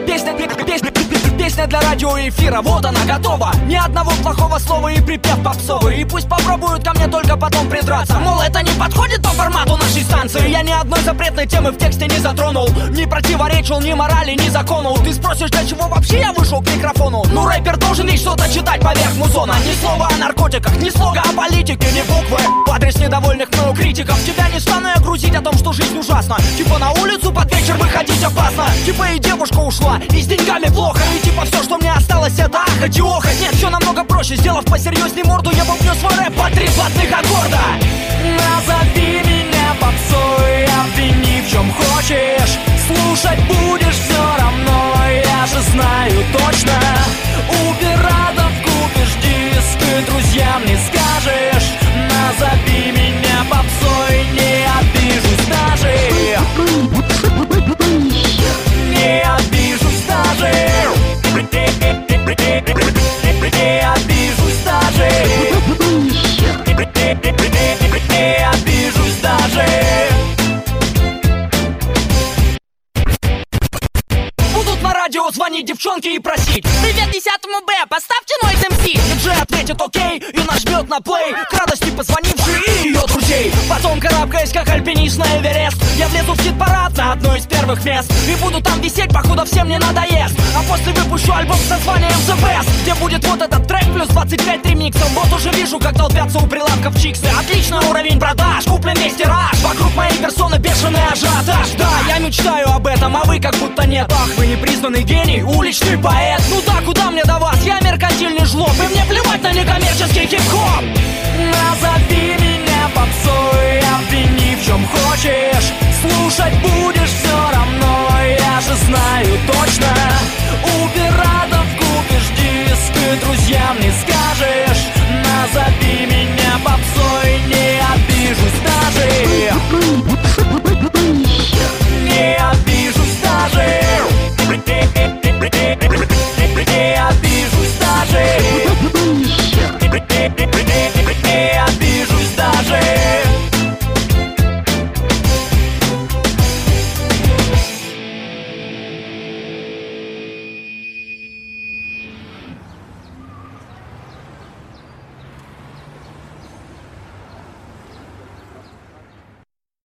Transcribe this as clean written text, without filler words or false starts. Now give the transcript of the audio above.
Песня для радиоэфира, вот она готова. Ни одного плохого слова и припев попсовый. И пусть попробуют ко мне только потом придраться. Мол, это не подходит по формату нашей станции. Я ни одной запретной темы в тексте не затронул, не противоречил ни морали, ни закону. Ты спросишь, для чего вообще я вышел к микрофону? Ну, рэпер должен ведь что-то читать поверх музона. Ни слова о наркотиках, ни слога о политике, ни буквы в адрес недовольных мною критиков. Тебя не стану я грузить о том, что жизнь ужасна. Типа на улицу под вечер выходить опасно. Типа и девушка ушла, и с деньгами плохо. И типа все, что мне осталось, это ахать и охать. Нет, все намного проще, сделав посерьезней морду, я бубню свой рэп по 3 золотых аккорда. Назови меня попсой, обвини в чем хочешь. Слушать будешь все равно, я же знаю точно. У пиратов купишь диск и друзьям не скажешь. Назови меня попсой, не обижусь даже. Не обижусь даже. Не обижусь даже. Не обижусь даже. Будут на радио звонить девчонки и просить: привет 10-му Б, поставьте Noise MC. Диджей ответит окей и нажмет на плей, к радости позвонившей и ее друзей. Потом, карабкаясь как альпинист на Эверест, я влезу в хит-парад на одно из первых мест. И буду там висеть, покуда всем не надоест. А после выпущу альбом с названием The Best, где будет вот этот трек плюс 25 ремиксов. Вот уже вижу, как толпятся у прилавков чиксы. Отличный уровень продаж, куплен весь тираж. Вокруг моей персоны бешеный ажиотаж. Да, я мечтаю об этом, а вы как будто нет. Ах, вы непризнанный гений, уличный поэт. Ну да, куда мне до вас, я меркантильный жлоб. И мне плевать на некоммерческий хип-хоп. Назови меня попсой, обвини в чем хочешь. Слушать будешь все равно, я же знаю точно. У пиратов купишь диск и друзьям не скажешь. Назови меня попсой, не обижусь даже.